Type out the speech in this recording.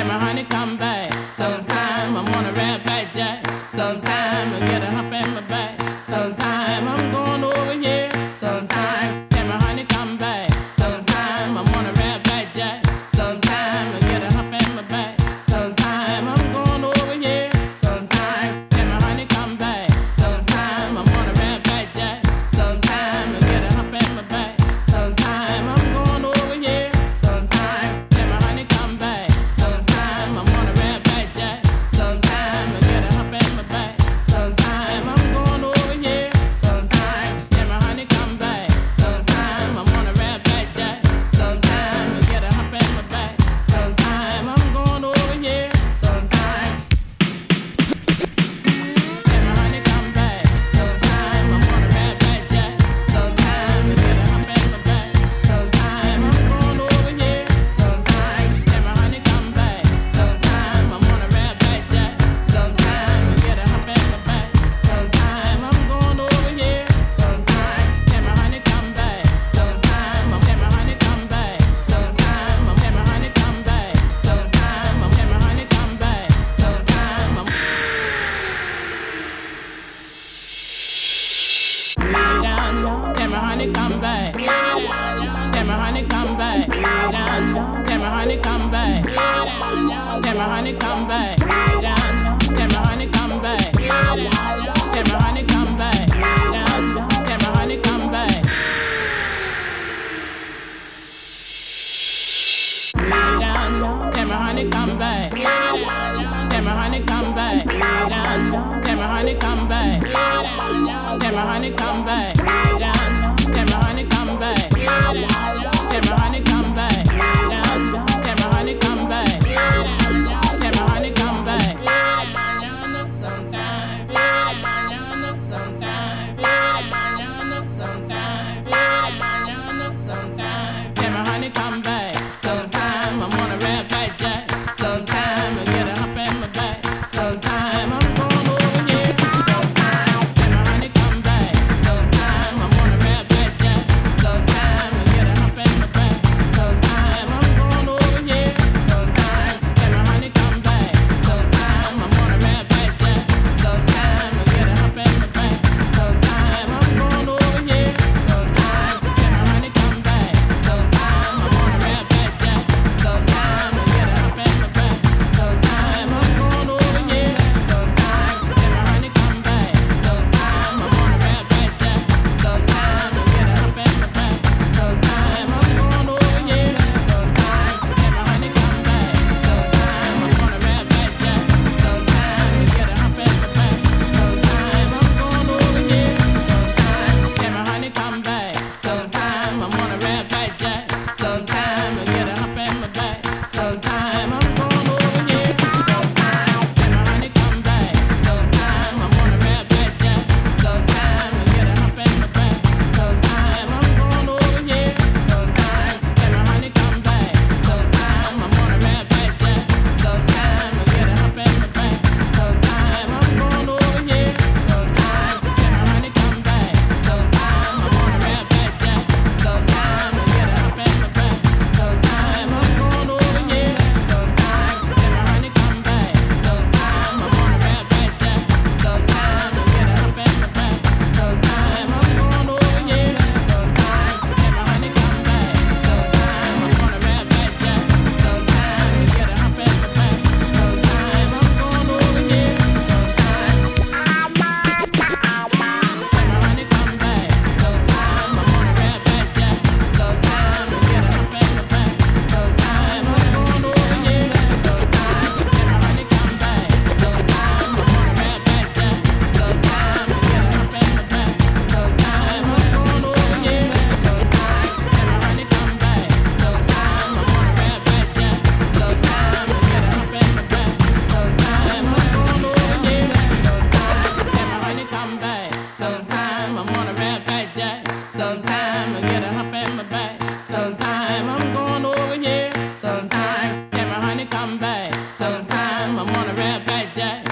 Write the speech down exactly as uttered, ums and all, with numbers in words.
my honey come back. Sometime I'm on a red back jack. Sometime I get a hump in my back. Sometime I'm going over here. Sometime can my honey come back. Sometime I'm on a red back jack. Sometime I get a hump in my back. Sometime I'm going over here. Sometime can my honey come back. Sometime I'm on a red back jack. Sometime I get a hump in my back. Sometime I'm going over here. Sometime can my honey come back. Sometime I'm on a red back jack. Sometime I get a hump in my back. Sometime I'm going over here. Sometime can my honey come back. Sometime I'm on a red back jack. Sometime I get a hump in my back. Sometime I'm going over here. Sometime can my honey come back. Sometime I'm on a red back jack. Sometime I get a hump in my back. Sometime I'm going over here. Sometime can my honey come back. Sometime I'm on a red back jack. Sometime I get a hump in my back. Sometime I'm going over here. Sometime can my honey come back. Sometime I'm can my honey come back. Sometime I'm can my honey come back. Sometime I'm can my honey come back. Sometime I'm way down low. Can my honey come back? Can my honey come back? Way down low. Can my honey come back? Can my honey come back? Way down low. Can my honey come back? Can my honey come back? Way down low. Can my honey come back? Way down low. Can my honey come back? Can my honey come back? Way down low. Can my honey come back? Can my honey come back? Way down low. Can my honey come back? Can my honey come back? Way down low. Can my honey come back? Can my honey come back? Sometime, sometime, can my honey come back? Sometime I'm on a red back jack. Sometime I get a hump in my back. Sometime I'm going over here. Sometime can my honey come back? Sometime I'm on a red back jack. Sometime I get a hump in my back. Sometime I'm going over here. Sometime can my honey come back? Sometime I'm on a red back jack. Sometime I get a hump in my back. Sometime I'm going over here. Sometime can my honey come back? Sometime I'm on a red back jack. Sometime I get a hump in my back. Sometime I'm going over here. Sometime can my honey come back? Sometime I'm on a red back jack. Sometime I get a hump in my back. Sometime I'm going over here. Sometime can my honey come back? Sometime I'm on a red back jack. Sometime I get a hump in my back. Sometime I'm going over here. Sometime can my honey come back? Sometime I'm on a red back jack. Sometime I get a hump in my back. Sometime I'm going over here. Sometime can my honey come back? Sometime I'm on a red back jack. Sometime I get a hump in my back. Sometime I'm going over here. Sometime can my honey come back? Sometime I'm on a red back jack. Sometime I get a hump in my back. Sometime I'm going over here. Sometime can my honey come back? Sometime I'm on a red back jack. Sometime I get a hump in my back. Sometime I'm going over here. Sometime can my honey come back? Sometime I'm on a red back jack. Sometime I get a hump in my back. Sometime I'm going over here. Sometime can my honey come back? Sometime I'm on a red back jack. Sometime I get a hump in my back. Sometime I'm going over here. Sometime can my honey come back? Sometime I'm on a red back jack. Sometime I get a hump in my back. Sometime I'm going over here. Sometime can my honey come back? Sometime I'm on a red back jack. Sometime I get a hump in my back. Sometime I'm going over here. Sometime can my honey come back? Sometime I'm on a red back jack. Sometime I get a hump in my back. Sometime I'm going over here. Sometime can my honey come back? Sometime I'm on a red back jack. Sometime I get a hump in my back. Sometime I'm going over here. Sometime can my honey come back? Sometime I'm on a red back jack.